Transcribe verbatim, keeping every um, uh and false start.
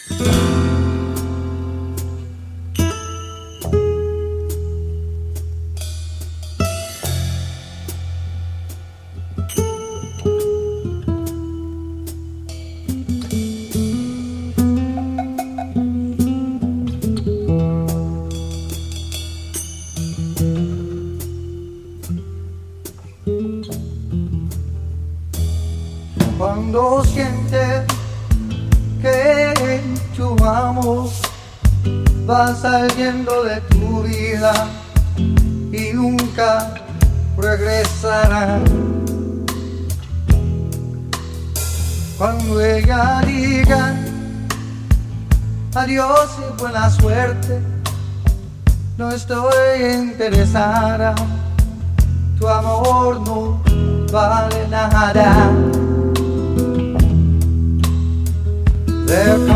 Cuando sientes que tu amor va saliendo de tu vida y nunca regresará. Cuando ella diga adiós y buena suerte, no estoy interesada, tu amor no vale nada. Deja